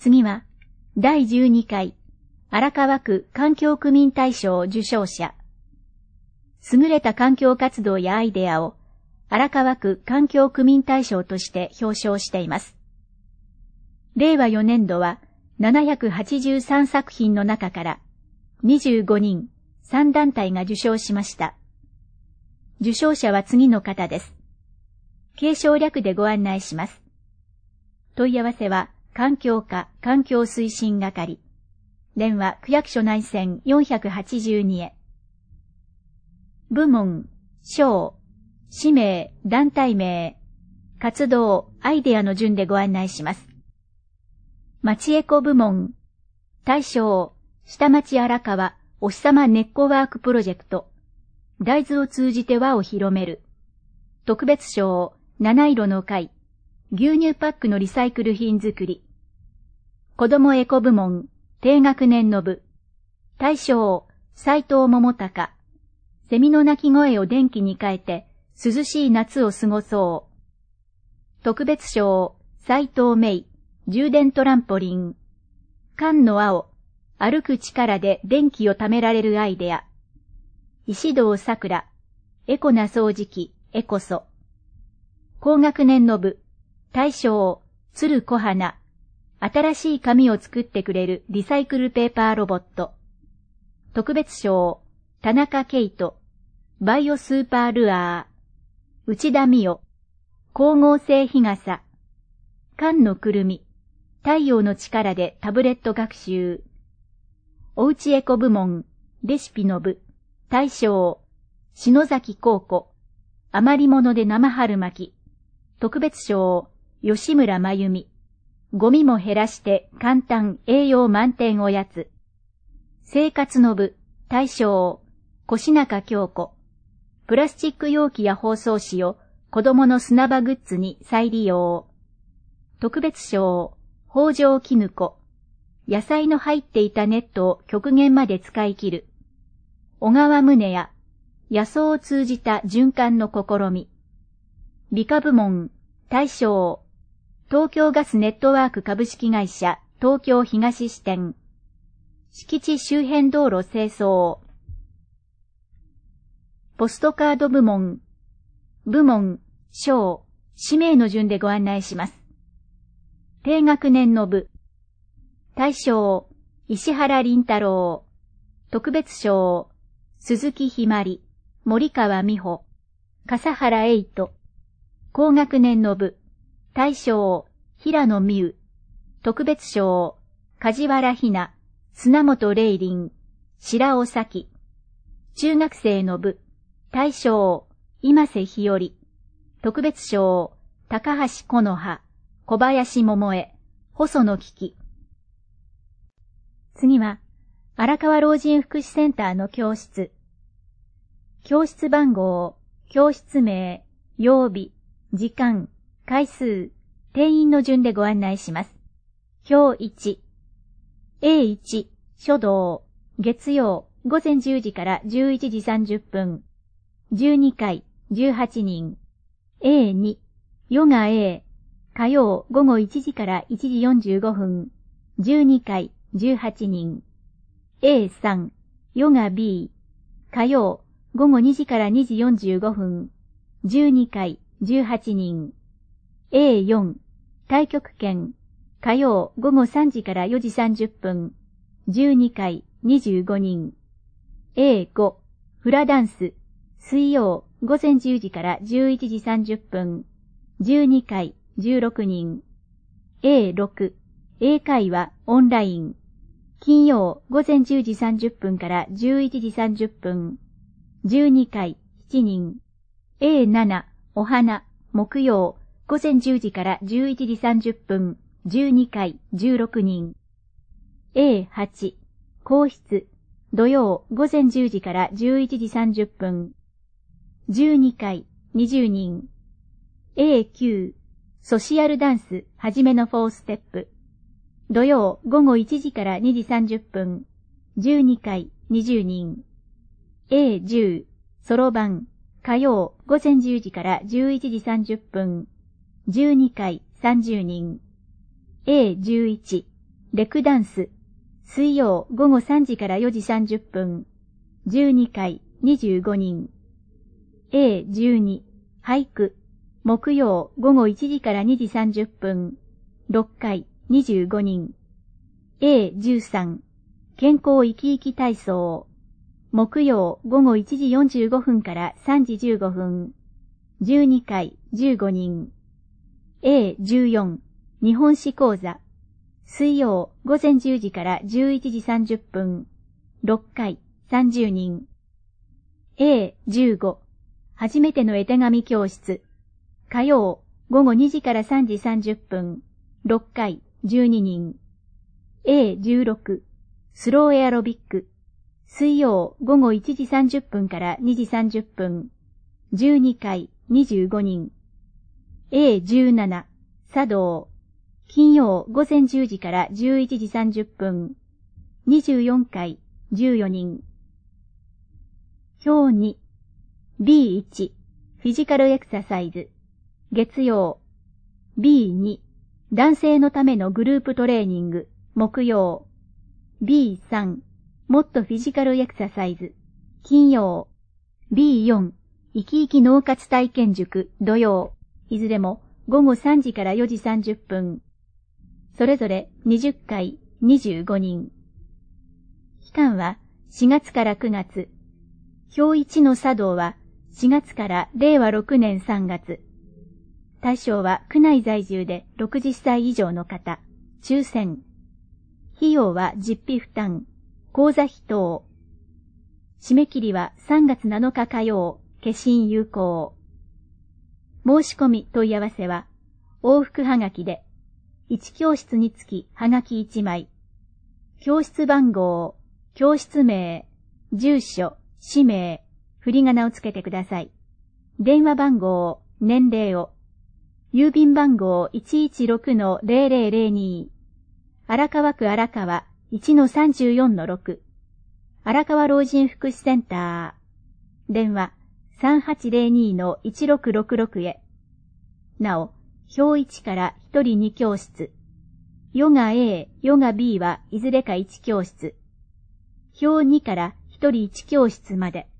次は、第12回、荒川区環境区民大賞受賞者。優れた環境活動やアイデアを、荒川区環境区民大賞として表彰しています。令和4年度は、783作品の中から、25人、3団体が受賞しました。受賞者は次の方です。継承略でご案内します。問い合わせは、環境課環境推進係。電話区役所内線482へ。部門、賞、氏名、団体名、活動、アイデアの順でご案内します。町エコ部門、大賞、下町荒川お日様ネットワークプロジェクト。大豆を通じて輪を広める。特別賞、七色の会。牛乳パックのリサイクル品作り。子どもエコ部門、低学年の部。大賞、斉藤桃隆。セミの鳴き声を電気に変えて、涼しい夏を過ごそう。特別賞、斉藤芽衣。充電トランポリン。菅野青。歩く力で電気を貯められるアイデア。石堂さくら。エコな掃除機、エコソ。高学年の部。大賞、鶴小花。新しい紙を作ってくれるリサイクルペーパーロボット。特別賞、田中圭人。バイオスーパールアー。内田美代。光合成日傘。菅野くるみ。太陽の力でタブレット学習。おうちエコ部門、レシピの部。大賞、篠崎高子。余り物で生春巻き。特別賞、吉村真由美。ゴミも減らして簡単栄養満点おやつ。生活の部、大賞、越中京子。プラスチック容器や包装紙を子供の砂場グッズに再利用。特別賞、北条絹子。野菜の入っていたネットを極限まで使い切る。小川宗也。野草を通じた循環の試み。理科部門、大賞、東京ガスネットワーク株式会社東京東支店。敷地周辺道路清掃。ポストカード部門、賞、氏名の順でご案内します。低学年の部。大賞、石原林太郎。特別賞、鈴木ひまり、森川美穂。笠原栄斗。高学年の部。大賞、平野美宇。特別賞、梶原ひな、砂本玲林、白尾咲。中学生の部。大賞、今瀬日和。特別賞、高橋木の葉。小林桃江、細野危機。次は、荒川老人福祉センターの教室。教室番号、教室名、曜日、時間、回数、定員の順でご案内します。表1。A1、書道、月曜、午前10時から11時30分。12回、18人。A2、ヨガ A、火曜午後1時から1時45分。12回、18人。A3、ヨガ B、火曜午後2時から2時45分。12回、18人。A4、太極拳、火曜午後3時から4時30分。12回、25人。A5、フラダンス、水曜午前10時から11時30分。12回、16人。A6、英会話オンライン。金曜午前10時30分から11時30分。12回、7人。A7、お花、木曜午前10時から11時30分。12回、16人。A8、皇室、土曜午前10時から11時30分。12回、20人。A9、ソシアルダンス、はじめの4ステップ。土曜午後1時から2時30分。12回、20人。A10、そろばん、火曜午前10時から11時30分。12回、30人。A11、 レクダンス、水曜午後3時から4時30分、12回25人。A12、俳句、木曜午後1時から2時30分、6回25人。A13、健康生き生き体操、木曜午後1時45分から3時15分、12回15人。A14、日本史講座、水曜午前10時から11時30分、6回30人。A15、初めての絵手紙教室、火曜午後2時から3時30分、6回12人。A16、スローエアロビック、水曜午後1時30分から2時30分、12回25人。A17、茶道、金曜午前10時から11時30分、24回14人。表2、B1、フィジカルエクササイズ、月曜。B2、男性のためのグループトレーニング、木曜。B3、もっとフィジカルエクササイズ、金曜。B4、生き生き脳活体験塾、土曜。いずれも午後3時から4時30分。それぞれ20回25人。期間は4月から9月。表1の茶道は4月から令和6年3月。対象は区内在住で60歳以上の方。抽選。費用は実費負担。講座費等。締め切りは3月7日火曜。消印有効。申し込み問い合わせは往復はがきで1教室につきはがき1枚。教室番号、教室名、住所、氏名、振り仮名をつけてください。電話番号、年齢を。郵便番号 116-0002。荒川区荒川 1-34-6。荒川老人福祉センター。電話 3802-1666 へ。なお、表1から1人2教室。ヨガ A、ヨガ B はいずれか1教室。表2から1人1教室まで。